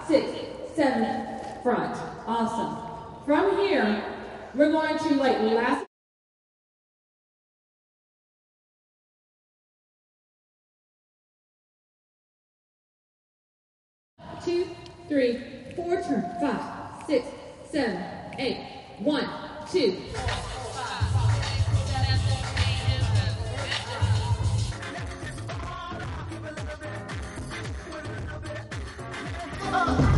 6, 7, front. Awesome. From here, we're going to like last 2, 3, 4, turn, 5, 6, 7, 8, 1, 2. Oh.